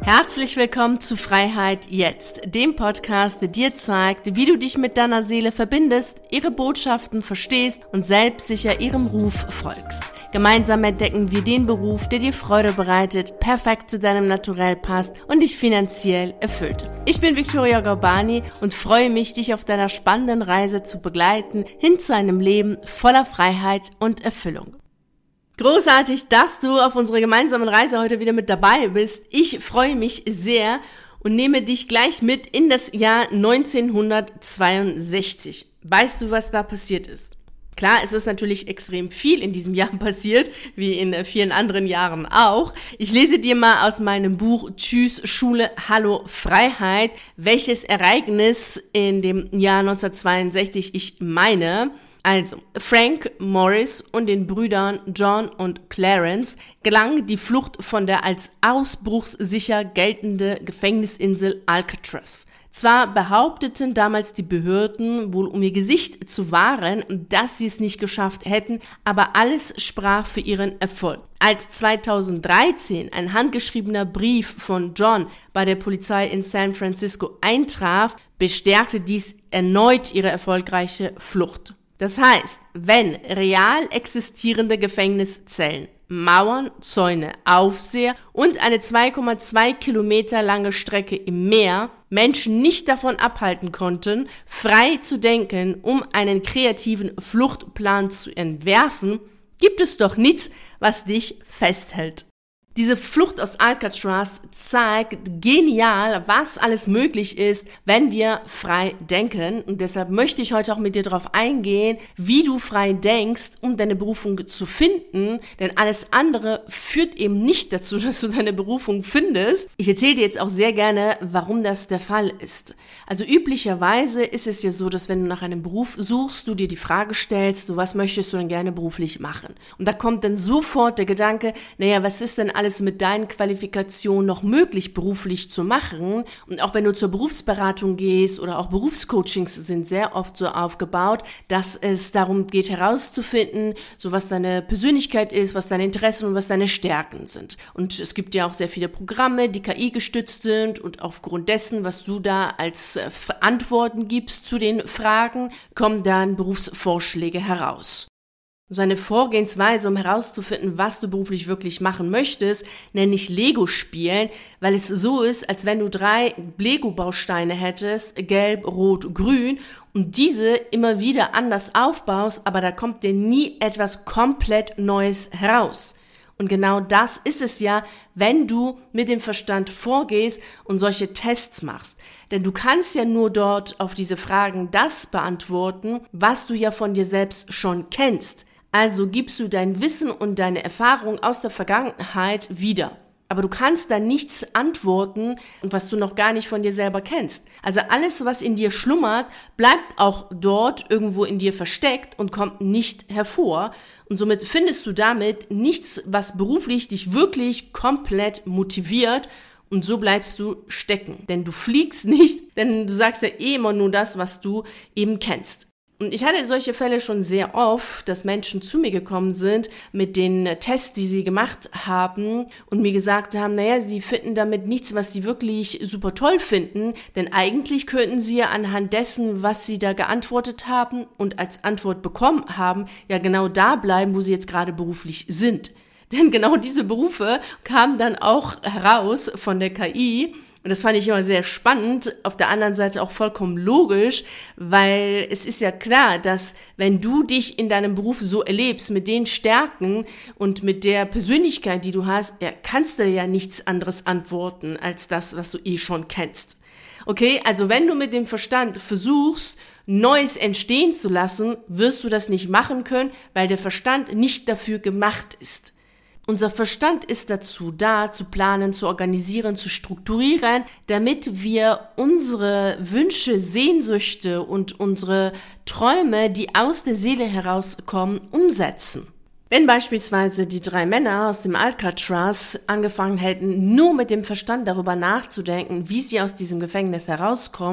Herzlich willkommen zu Freiheit jetzt, dem Podcast, der dir zeigt, wie du dich mit deiner Seele verbindest, ihre Botschaften verstehst und selbstsicher ihrem Ruf folgst. Gemeinsam entdecken wir den Beruf, der dir Freude bereitet, perfekt zu deinem Naturell passt und dich finanziell erfüllt. Ich bin Victoria Gorbani und freue mich, dich auf deiner spannenden Reise zu begleiten, hin zu einem Leben voller Freiheit und Erfüllung. Großartig, dass du auf unserer gemeinsamen Reise heute wieder mit dabei bist. Ich freue mich sehr und nehme dich gleich mit in das Jahr 1962. Weißt du, was da passiert ist? Klar, es ist natürlich extrem viel in diesem Jahr passiert, wie in vielen anderen Jahren auch. Ich lese dir mal aus meinem Buch Tschüss Schule, Hallo Freiheit, welches Ereignis in dem Jahr 1962 ich meine. Also, Frank Morris und den Brüdern John und Clarence gelang die Flucht von der als ausbruchssicher geltende Gefängnisinsel Alcatraz. Zwar behaupteten damals die Behörden, wohl um ihr Gesicht zu wahren, dass sie es nicht geschafft hätten, aber alles sprach für ihren Erfolg. Als 2013 ein handgeschriebener Brief von John bei der Polizei in San Francisco eintraf, bestärkte dies erneut ihre erfolgreiche Flucht. Das heißt, wenn real existierende Gefängniszellen, Mauern, Zäune, Aufseher und eine 2,2 Kilometer lange Strecke im Meer Menschen nicht davon abhalten konnten, frei zu denken, um einen kreativen Fluchtplan zu entwerfen, gibt es doch nichts, was dich festhält. Diese Flucht aus Alcatraz zeigt genial, was alles möglich ist, wenn wir frei denken. Und deshalb möchte ich heute auch mit dir darauf eingehen, wie du frei denkst, um deine Berufung zu finden. Denn alles andere führt eben nicht dazu, dass du deine Berufung findest. Ich erzähle dir jetzt auch sehr gerne, warum das der Fall ist. Also üblicherweise ist es ja so, dass wenn du nach einem Beruf suchst, du dir die Frage stellst, so was möchtest du denn gerne beruflich machen? Und da kommt dann sofort der Gedanke, naja, was ist denn alles mit deinen Qualifikationen noch möglich beruflich zu machen? Und auch wenn du zur Berufsberatung gehst oder auch Berufscoachings sind sehr oft so aufgebaut, dass es darum geht herauszufinden, so was deine Persönlichkeit ist, was deine Interessen und was deine Stärken sind. Und es gibt ja auch sehr viele Programme, die KI gestützt sind und aufgrund dessen, was du da als Antworten gibst zu den Fragen, kommen dann Berufsvorschläge heraus. So eine Vorgehensweise, um herauszufinden, was du beruflich wirklich machen möchtest, nenne ich Lego-Spielen, weil es so ist, als wenn du 3 Lego-Bausteine hättest, gelb, rot, grün, und diese immer wieder anders aufbaust, aber da kommt dir nie etwas komplett Neues heraus. Und genau das ist es ja, wenn du mit dem Verstand vorgehst und solche Tests machst. Denn du kannst ja nur dort auf diese Fragen das beantworten, was du ja von dir selbst schon kennst. Also gibst du dein Wissen und deine Erfahrung aus der Vergangenheit wieder. Aber du kannst da nichts antworten, was du noch gar nicht von dir selber kennst. Also alles, was in dir schlummert, bleibt auch dort irgendwo in dir versteckt und kommt nicht hervor. Und somit findest du damit nichts, was beruflich dich wirklich komplett motiviert. Und so bleibst du stecken. Denn du fliegst nicht, denn du sagst ja eh immer nur das, was du eben kennst. Und ich hatte solche Fälle schon sehr oft, dass Menschen zu mir gekommen sind mit den Tests, die sie gemacht haben und mir gesagt haben, naja, sie finden damit nichts, was sie wirklich super toll finden, denn eigentlich könnten sie ja anhand dessen, was sie da geantwortet haben und als Antwort bekommen haben, ja genau da bleiben, wo sie jetzt gerade beruflich sind. Denn genau diese Berufe kamen dann auch heraus von der KI. Und das fand ich immer sehr spannend, auf der anderen Seite auch vollkommen logisch, weil es ist ja klar, dass wenn du dich in deinem Beruf so erlebst, mit den Stärken und mit der Persönlichkeit, die du hast, ja, kannst du ja nichts anderes antworten als das, was du eh schon kennst. Okay, also wenn du mit dem Verstand versuchst, Neues entstehen zu lassen, wirst du das nicht machen können, weil der Verstand nicht dafür gemacht ist. Unser Verstand ist dazu da, zu planen, zu organisieren, zu strukturieren, damit wir unsere Wünsche, Sehnsüchte und unsere Träume, die aus der Seele herauskommen, umsetzen. Wenn beispielsweise die 3 Männer aus dem Alcatraz angefangen hätten, nur mit dem Verstand darüber nachzudenken, wie sie aus diesem Gefängnis herauskommen,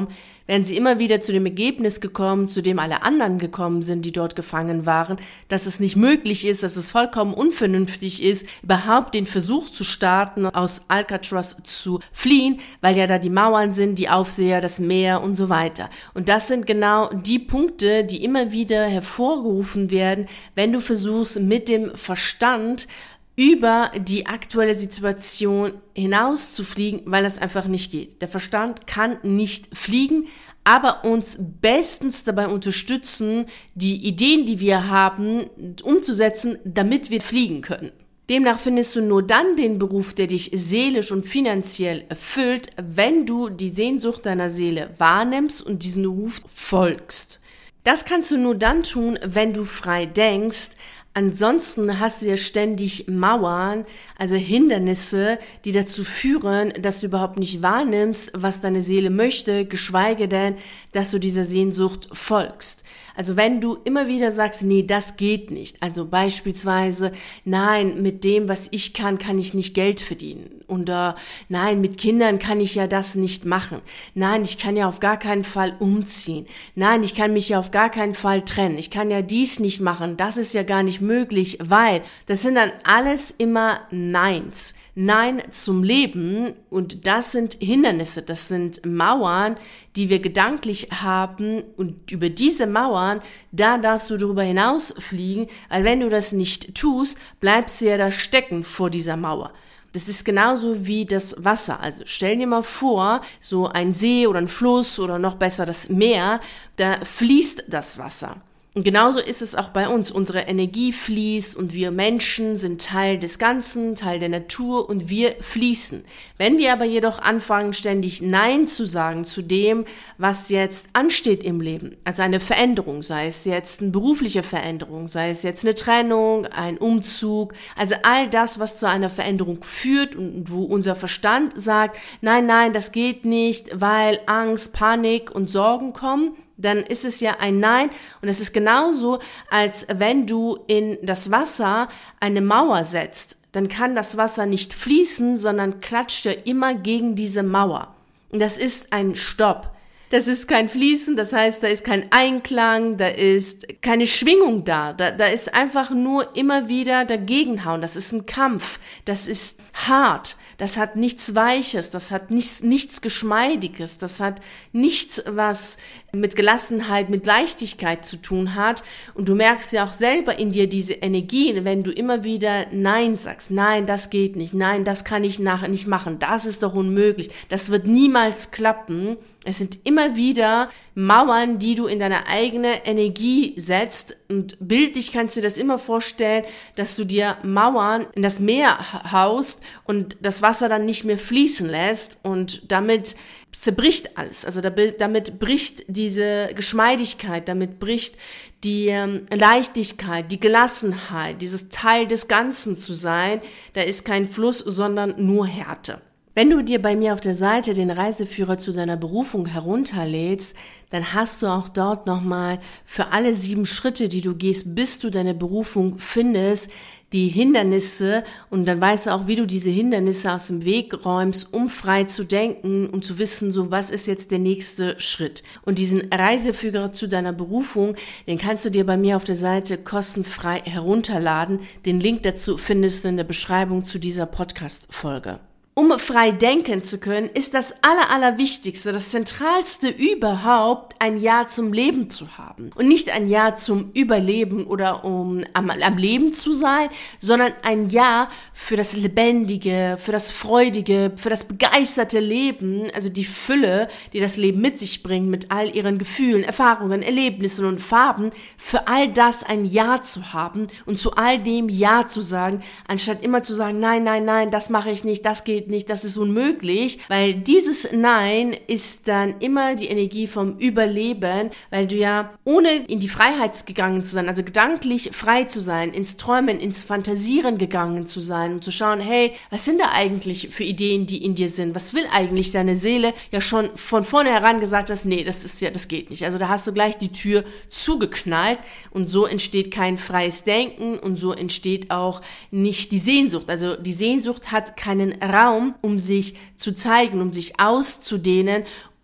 wären sie immer wieder zu dem Ergebnis gekommen, zu dem alle anderen gekommen sind, die dort gefangen waren, dass es nicht möglich ist, dass es vollkommen unvernünftig ist, überhaupt den Versuch zu starten, aus Alcatraz zu fliehen, weil ja da die Mauern sind, die Aufseher, das Meer und so weiter. Und das sind genau die Punkte, die immer wieder hervorgerufen werden, wenn du versuchst, mit dem Verstand über die aktuelle Situation hinaus zu fliegen, weil das einfach nicht geht. Der Verstand kann nicht fliegen, aber uns bestens dabei unterstützen, die Ideen, die wir haben, umzusetzen, damit wir fliegen können. Demnach findest du nur dann den Beruf, der dich seelisch und finanziell erfüllt, wenn du die Sehnsucht deiner Seele wahrnimmst und diesen Ruf folgst. Das kannst du nur dann tun, wenn du frei denkst. Ansonsten hast du ja ständig Mauern, also Hindernisse, die dazu führen, dass du überhaupt nicht wahrnimmst, was deine Seele möchte, geschweige denn, dass du dieser Sehnsucht folgst. Also wenn du immer wieder sagst, nee, das geht nicht, also beispielsweise, nein, mit dem, was ich kann ich nicht Geld verdienen. Oder nein, mit Kindern kann ich ja das nicht machen. Nein, ich kann ja auf gar keinen Fall umziehen. Nein, ich kann mich ja auf gar keinen Fall trennen. Ich kann ja dies nicht machen. Das ist ja gar nicht möglich, weil das sind dann alles immer Neins. Nein zum Leben, und das sind Hindernisse, das sind Mauern, die wir gedanklich haben, und über diese Mauern, da darfst du darüber hinausfliegen, weil wenn du das nicht tust, bleibst du ja da stecken vor dieser Mauer. Das ist genauso wie das Wasser. Also stell dir mal vor, so ein See oder ein Fluss oder noch besser das Meer, da fließt das Wasser. Und genauso ist es auch bei uns. Unsere Energie fließt und wir Menschen sind Teil des Ganzen, Teil der Natur und wir fließen. Wenn wir aber jedoch anfangen, ständig Nein zu sagen zu dem, was jetzt ansteht im Leben, also eine Veränderung, sei es jetzt eine berufliche Veränderung, sei es jetzt eine Trennung, ein Umzug, also all das, was zu einer Veränderung führt und wo unser Verstand sagt, nein, nein, das geht nicht, weil Angst, Panik und Sorgen kommen, dann ist es ja ein Nein, und es ist genauso, als wenn du in das Wasser eine Mauer setzt. Dann kann das Wasser nicht fließen, sondern klatscht ja immer gegen diese Mauer. Und das ist ein Stopp. Das ist kein Fließen, das heißt, da ist kein Einklang, da ist keine Schwingung da. Da ist einfach nur immer wieder dagegenhauen. Das ist ein Kampf, das ist hart, das hat nichts Weiches, das hat nichts Geschmeidiges, das hat nichts, was mit Gelassenheit, mit Leichtigkeit zu tun hat. Und du merkst ja auch selber in dir diese Energie, wenn du immer wieder Nein sagst. Nein, das geht nicht. Nein, das kann ich nachher nicht machen. Das ist doch unmöglich. Das wird niemals klappen. Es sind immer wieder Mauern, die du in deine eigene Energie setzt. Und bildlich kannst du dir das immer vorstellen, dass du dir Mauern in das Meer haust und das Wasser dann nicht mehr fließen lässt, und damit zerbricht alles. Also damit bricht diese Geschmeidigkeit, damit bricht die Leichtigkeit, die Gelassenheit, dieses Teil des Ganzen zu sein. Da ist kein Fluss, sondern nur Härte. Wenn du dir bei mir auf der Seite den Reiseführer zu deiner Berufung herunterlädst, dann hast du auch dort nochmal für alle 7 Schritte, die du gehst, bis du deine Berufung findest, die Hindernisse, und dann weißt du auch, wie du diese Hindernisse aus dem Weg räumst, um frei zu denken und zu wissen, so was ist jetzt der nächste Schritt. Und diesen Reiseführer zu deiner Berufung, den kannst du dir bei mir auf der Seite kostenfrei herunterladen. Den Link dazu findest du in der Beschreibung zu dieser Podcast-Folge. Um frei denken zu können, ist das Allerwichtigste, das Zentralste überhaupt, ein Ja zum Leben zu haben. Und nicht ein Ja zum Überleben oder um am Leben zu sein, sondern ein Ja für das Lebendige, für das Freudige, für das begeisterte Leben, also die Fülle, die das Leben mit sich bringt, mit all ihren Gefühlen, Erfahrungen, Erlebnissen und Farben, für all das ein Ja zu haben und zu all dem Ja zu sagen, anstatt immer zu sagen, nein, nein, nein, das mache ich nicht, das geht nicht, das ist unmöglich, weil dieses Nein ist dann immer die Energie vom Überleben, weil du ja ohne in die Freiheit gegangen zu sein, also gedanklich frei zu sein, ins Träumen, ins Fantasieren gegangen zu sein und zu schauen, hey, was sind da eigentlich für Ideen, die in dir sind? Was will eigentlich deine Seele? Ja schon von vornherein gesagt hast, nee, das geht nicht. Also da hast du gleich die Tür zugeknallt, und so entsteht kein freies Denken und so entsteht auch nicht die Sehnsucht. Also die Sehnsucht hat keinen Raum, um sich zu zeigen, um sich auszudehnen,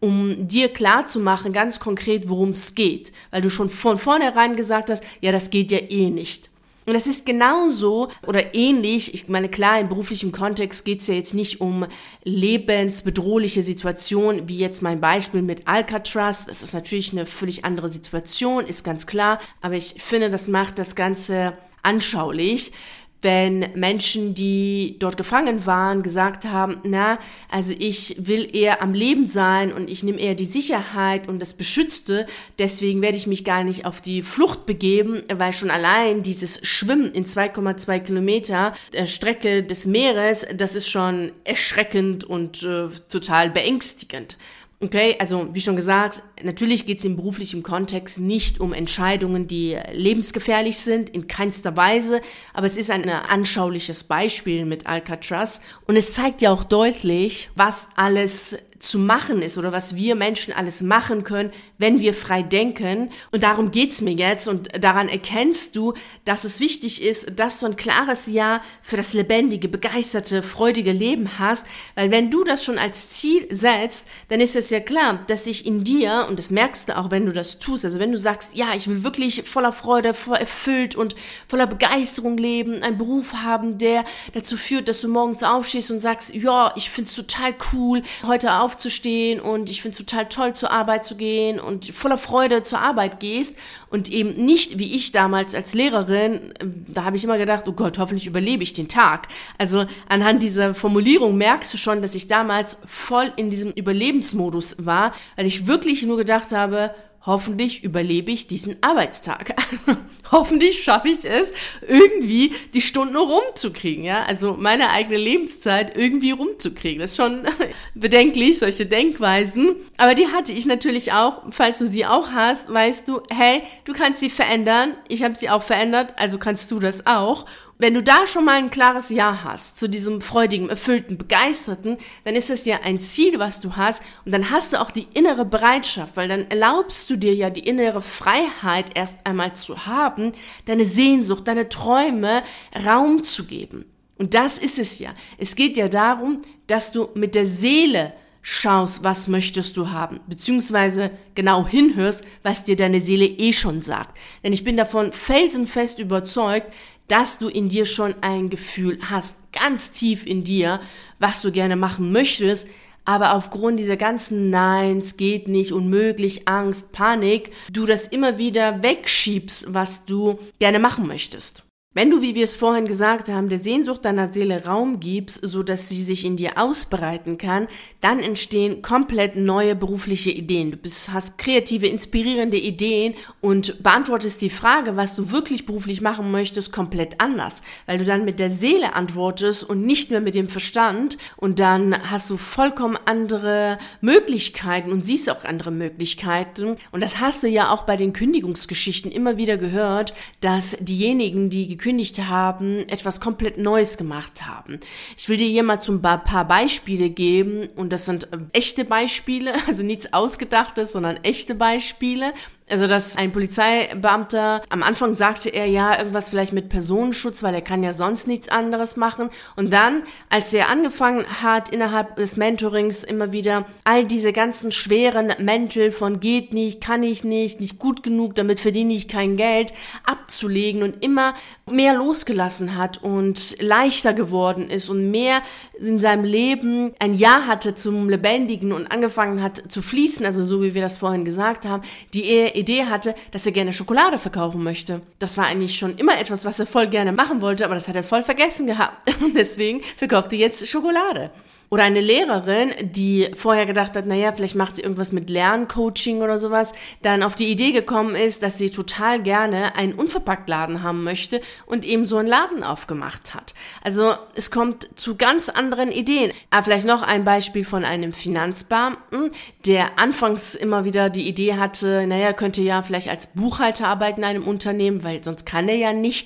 um dir klarzumachen, ganz konkret, worum es geht. Weil du schon von vornherein gesagt hast, ja, das geht ja eh nicht. Und das ist genauso oder ähnlich, ich meine, klar, im beruflichen Kontext geht es ja jetzt nicht um lebensbedrohliche Situationen, wie jetzt mein Beispiel mit Alcatraz. Das ist natürlich eine völlig andere Situation, ist ganz klar, aber ich finde, das macht das Ganze anschaulich, wenn Menschen, die dort gefangen waren, gesagt haben, also ich will eher am Leben sein und ich nehme eher die Sicherheit und das Beschützte, deswegen werde ich mich gar nicht auf die Flucht begeben, weil schon allein dieses Schwimmen in 2,2 Kilometer Strecke des Meeres, das ist schon erschreckend und total beängstigend. Okay, also wie schon gesagt, natürlich geht es im beruflichen Kontext nicht um Entscheidungen, die lebensgefährlich sind, in keinster Weise, aber es ist ein anschauliches Beispiel mit Alcatraz und es zeigt ja auch deutlich, was alles zu machen ist oder was wir Menschen alles machen können, wenn wir frei denken. Und darum geht's mir jetzt und daran erkennst du, dass es wichtig ist, dass du ein klares Ja für das lebendige, begeisterte, freudige Leben hast, weil wenn du das schon als Ziel setzt, dann ist es ja klar, dass sich in dir, und das merkst du auch, wenn du das tust, also wenn du sagst, ja, ich will wirklich voller Freude, voll erfüllt und voller Begeisterung leben, einen Beruf haben, der dazu führt, dass du morgens aufstehst und sagst, ja, ich find's total cool, heute aufzustehen und ich finde es total toll, zur Arbeit zu gehen und voller Freude zur Arbeit gehst und eben nicht, wie ich damals als Lehrerin, da habe ich immer gedacht, oh Gott, hoffentlich überlebe ich den Tag. Also anhand dieser Formulierung merkst du schon, dass ich damals voll in diesem Überlebensmodus war, weil ich wirklich nur gedacht habe, hoffentlich überlebe ich diesen Arbeitstag. Hoffentlich schaffe ich es, irgendwie die Stunden rumzukriegen, ja? Also meine eigene Lebenszeit irgendwie rumzukriegen. Das ist schon bedenklich, solche Denkweisen. Aber die hatte ich natürlich auch. Falls du sie auch hast, weißt du, hey, du kannst sie verändern. Ich habe sie auch verändert, also kannst du das auch. Wenn du da schon mal ein klares Ja hast, zu diesem freudigen, erfüllten, begeisterten, dann ist es ja ein Ziel, was du hast und dann hast du auch die innere Bereitschaft, weil dann erlaubst du dir ja die innere Freiheit erst einmal zu haben, deine Sehnsucht, deine Träume Raum zu geben. Und das ist es ja. Es geht ja darum, dass du mit der Seele schaust, was möchtest du haben, beziehungsweise genau hinhörst, was dir deine Seele eh schon sagt. Denn ich bin davon felsenfest überzeugt, dass du in dir schon ein Gefühl hast, ganz tief in dir, was du gerne machen möchtest, aber aufgrund dieser ganzen Neins, geht nicht, unmöglich, Angst, Panik, du das immer wieder wegschiebst, was du gerne machen möchtest. Wenn du, wie wir es vorhin gesagt haben, der Sehnsucht deiner Seele Raum gibst, so dass sie sich in dir ausbreiten kann, dann entstehen komplett neue berufliche Ideen. Du hast kreative, inspirierende Ideen und beantwortest die Frage, was du wirklich beruflich machen möchtest, komplett anders, weil du dann mit der Seele antwortest und nicht mehr mit dem Verstand und dann hast du vollkommen andere Möglichkeiten und siehst auch andere Möglichkeiten und das hast du ja auch bei den Kündigungsgeschichten immer wieder gehört, dass diejenigen, die gekündigt haben, etwas komplett Neues gemacht haben. Ich will dir hier mal ein paar Beispiele geben und das sind echte Beispiele, also nichts Ausgedachtes, sondern echte Beispiele. Also, dass ein Polizeibeamter, am Anfang sagte er ja irgendwas vielleicht mit Personenschutz, weil er kann ja sonst nichts anderes machen. Und dann, als er angefangen hat, innerhalb des Mentorings immer wieder all diese ganzen schweren Mäntel von geht nicht, kann ich nicht gut genug, damit verdiene ich kein Geld, abzulegen und immer mehr losgelassen hat und leichter geworden ist und mehr in seinem Leben ein Ja hatte zum Lebendigen und angefangen hat zu fließen, also so wie wir das vorhin gesagt haben, die Idee hatte, dass er gerne Schokolade verkaufen möchte. Das war eigentlich schon immer etwas, was er voll gerne machen wollte, aber das hat er voll vergessen gehabt. Und deswegen verkauft er jetzt Schokolade. Oder eine Lehrerin, die vorher gedacht hat, naja, vielleicht macht sie irgendwas mit Lerncoaching oder sowas, dann auf die Idee gekommen ist, dass sie total gerne einen Unverpacktladen haben möchte und eben so einen Laden aufgemacht hat. Also es kommt zu ganz anderen Ideen. Aber vielleicht noch ein Beispiel von einem Finanzbeamten, der anfangs immer wieder die Idee hatte, naja, könnte ja vielleicht als Buchhalter arbeiten in einem Unternehmen, weil sonst kann er ja nichts.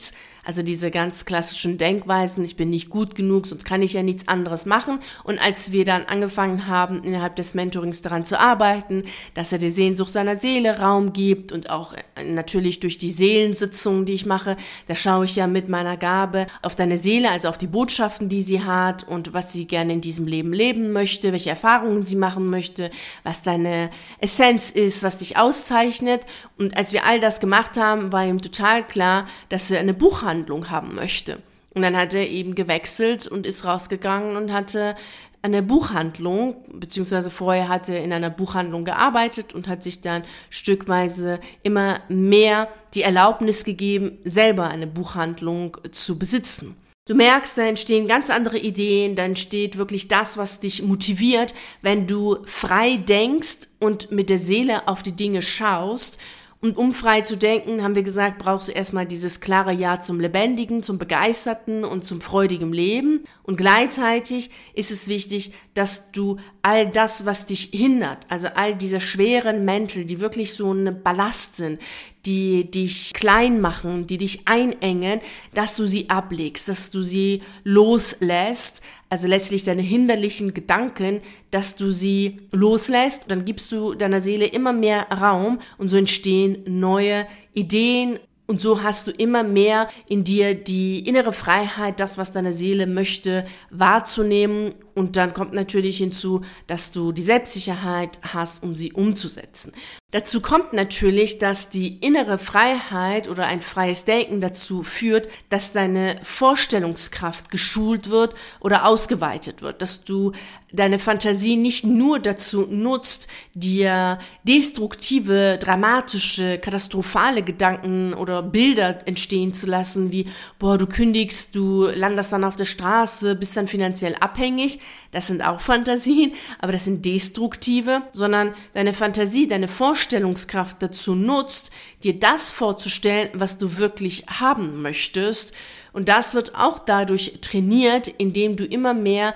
Also diese ganz klassischen Denkweisen, ich bin nicht gut genug, sonst kann ich ja nichts anderes machen. Und als wir dann angefangen haben, innerhalb des Mentorings daran zu arbeiten, dass er der Sehnsucht seiner Seele Raum gibt und auch natürlich durch die Seelensitzungen, die ich mache, da schaue ich ja mit meiner Gabe auf deine Seele, also auf die Botschaften, die sie hat und was sie gerne in diesem Leben leben möchte, welche Erfahrungen sie machen möchte, was deine Essenz ist, was dich auszeichnet. Und als wir all das gemacht haben, war ihm total klar, dass er eine Buchhandlung haben möchte. Und dann hat er eben gewechselt und ist rausgegangen und hatte eine Buchhandlung, beziehungsweise vorher hat er in einer Buchhandlung gearbeitet und hat sich dann stückweise immer mehr die Erlaubnis gegeben, selber eine Buchhandlung zu besitzen. Du merkst, da entstehen ganz andere Ideen, da entsteht wirklich das, was dich motiviert, wenn du frei denkst und mit der Seele auf die Dinge schaust. Und um frei zu denken, haben wir gesagt, brauchst du erstmal dieses klare Ja zum Lebendigen, zum Begeisterten und zum freudigen Leben. Und gleichzeitig ist es wichtig, dass du all das, was dich hindert, also all diese schweren Mäntel, die wirklich so ein Ballast sind, die dich klein machen, die dich einengen, dass du sie ablegst, dass du sie loslässt, also letztlich deine hinderlichen Gedanken, dass du sie loslässt, dann gibst du deiner Seele immer mehr Raum und so entstehen neue Ideen und so hast du immer mehr in dir die innere Freiheit, das, was deine Seele möchte, wahrzunehmen und dann kommt natürlich hinzu, dass du die Selbstsicherheit hast, um sie umzusetzen. Dazu kommt natürlich, dass die innere Freiheit oder ein freies Denken dazu führt, dass deine Vorstellungskraft geschult wird oder ausgeweitet wird, dass du deine Fantasie nicht nur dazu nutzt, dir destruktive, dramatische, katastrophale Gedanken oder Bilder entstehen zu lassen, wie, du kündigst, du landest dann auf der Straße, bist dann finanziell abhängig. Das sind auch Fantasien, aber das sind destruktive, sondern deine Fantasie, deine Vorstellungskraft dazu nutzt, dir das vorzustellen, was du wirklich haben möchtest. Und das wird auch dadurch trainiert, indem du immer mehr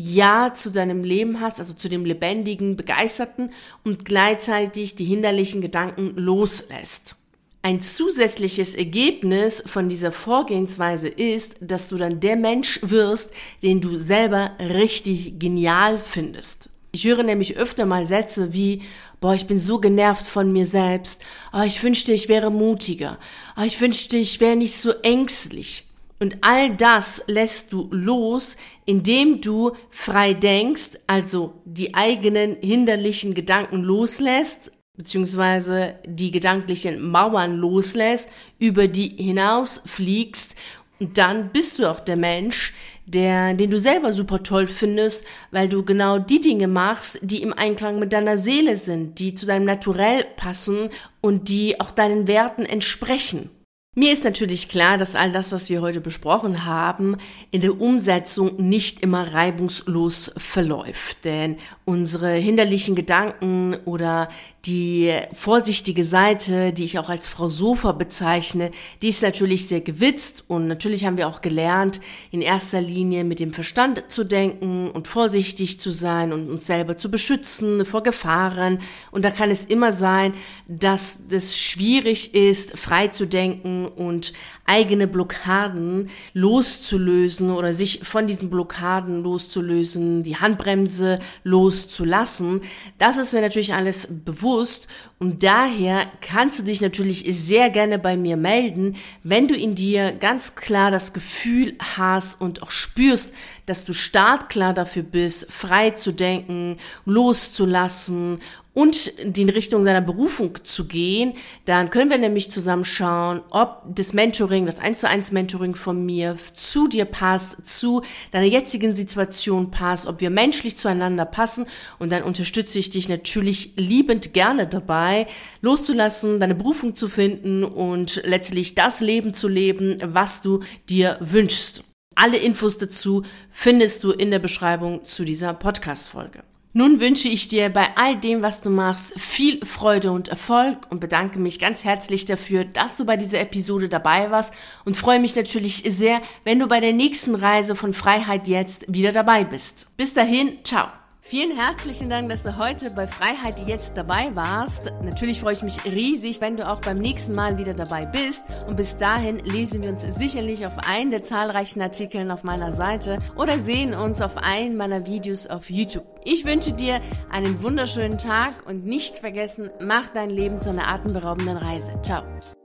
Ja zu deinem Leben hast, also zu dem lebendigen, begeisterten und gleichzeitig die hinderlichen Gedanken loslässt. Ein zusätzliches Ergebnis von dieser Vorgehensweise ist, dass du dann der Mensch wirst, den du selber richtig genial findest. Ich höre nämlich öfter mal Sätze wie, ich bin so genervt von mir selbst, ich wünschte, ich wäre mutiger, ich wünschte, ich wäre nicht so ängstlich. Und all das lässt du los, indem du frei denkst, also die eigenen hinderlichen Gedanken loslässt, beziehungsweise die gedanklichen Mauern loslässt, über die hinaus fliegst und dann bist du auch der Mensch, den du selber super toll findest, weil du genau die Dinge machst, die im Einklang mit deiner Seele sind, die zu deinem Naturell passen und die auch deinen Werten entsprechen. Mir ist natürlich klar, dass all das, was wir heute besprochen haben, in der Umsetzung nicht immer reibungslos verläuft. Denn unsere hinderlichen Gedanken oder die vorsichtige Seite, die ich auch als Frau Sofa bezeichne, die ist natürlich sehr gewitzt und natürlich haben wir auch gelernt, in erster Linie mit dem Verstand zu denken und vorsichtig zu sein und uns selber zu beschützen vor Gefahren. Und da kann es immer sein, dass es schwierig ist, frei zu denken und eigene Blockaden loszulösen oder sich von diesen Blockaden loszulösen, die Handbremse loszulassen. Das ist mir natürlich alles bewusst und daher kannst du dich natürlich sehr gerne bei mir melden, wenn du in dir ganz klar das Gefühl hast und auch spürst, dass du startklar dafür bist, frei zu denken, loszulassen und in Richtung deiner Berufung zu gehen, dann können wir nämlich zusammen schauen, ob das Mentoring, das 1:1 Mentoring von mir zu dir passt, zu deiner jetzigen Situation passt, ob wir menschlich zueinander passen und dann unterstütze ich dich natürlich liebend gerne dabei, loszulassen, deine Berufung zu finden und letztlich das Leben zu leben, was du dir wünschst. Alle Infos dazu findest du in der Beschreibung zu dieser Podcast-Folge. Nun wünsche ich dir bei all dem, was du machst, viel Freude und Erfolg und bedanke mich ganz herzlich dafür, dass du bei dieser Episode dabei warst und freue mich natürlich sehr, wenn du bei der nächsten Reise von Freiheit jetzt wieder dabei bist. Bis dahin, ciao! Vielen herzlichen Dank, dass du heute bei Freiheit jetzt dabei warst. Natürlich freue ich mich riesig, wenn du auch beim nächsten Mal wieder dabei bist. Und bis dahin lesen wir uns sicherlich auf einen der zahlreichen Artikeln auf meiner Seite oder sehen uns auf einen meiner Videos auf YouTube. Ich wünsche dir einen wunderschönen Tag und nicht vergessen, mach dein Leben zu einer atemberaubenden Reise. Ciao.